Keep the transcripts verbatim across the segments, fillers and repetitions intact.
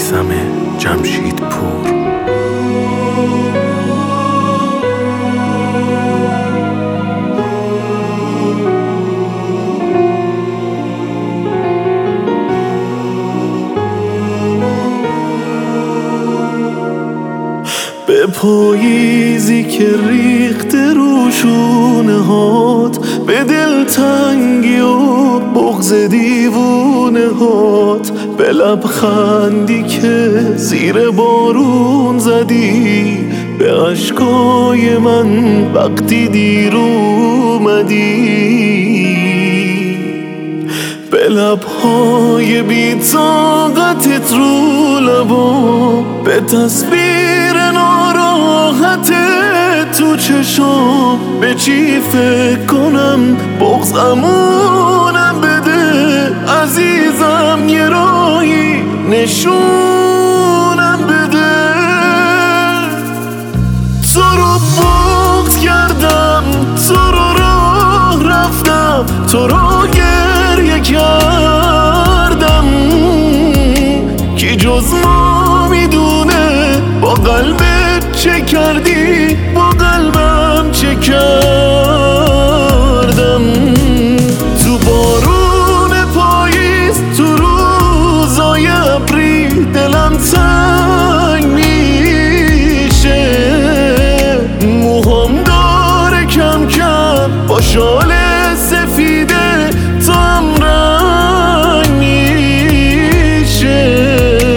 میثم جمشیدپور. به پاییزی که ریخته رو شونه هات، به دلتنگی و بغض دیوونه هات، به لبخندی که زیر بارون زدی، به اشکای من وقتی دیر اومدی، به لبهای بی طاقتت رو لبا، به تصویر ناراحتت تو چشام. به چی فکر کنم بغضمونم بده، عزیزم یه راهی نشونم بده. تو رو بغض کردم، تو رو راه رفتم، تو رو گریه کردم، کی جز ما میدونه با قلبت چه کردی، با قلبم چه کردم. تو بارون پاییز، تو روزای ابری، دلم تنگ میشه، موهام داره کم کم با شال سفیده تام رنگ میشه.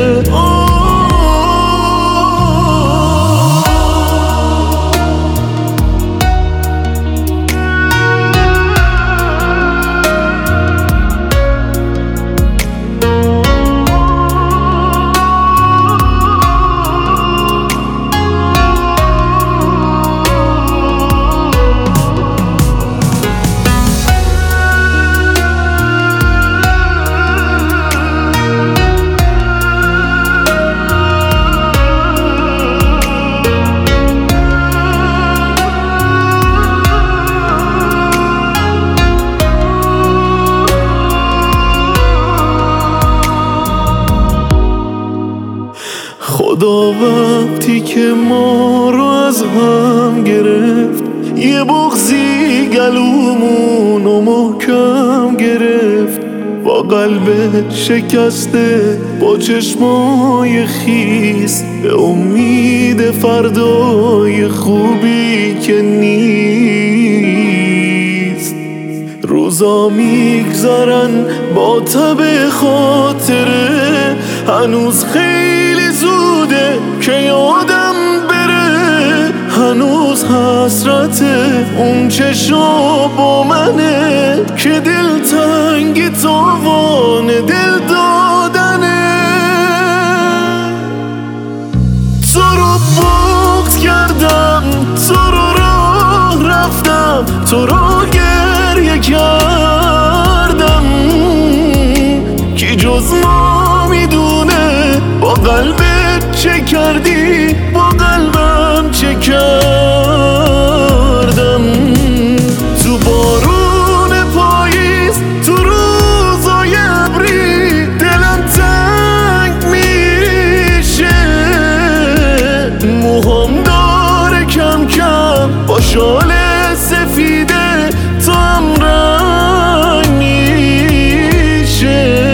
خدا وقتی که ما رو از هم گرفت، یه بغضی گلومونو محکم گرفت، با قلبت شکسته، با چشمای خیس، به امید فردای خوبی که نیست. روزا میگذرن با تب خاطره، هنوز خیلی زوده که یادم بره، هنوز حسرت اون چشا با منه که دلتنگی تاوان دل دادنه. تو رو بغض کردم، تو رو راه رفتم، تو رو گریه کردم، کی جز ما میدونه با قلبت چه کردی، با قلبم چه کردم. تو بارون پاییز، تو روزای ابری، دلم تنگ میشه، موهام داره کم کم با شال سفیده تام رنگ میشه.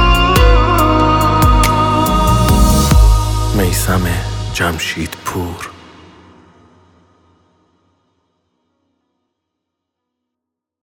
میثم جمشیدپور.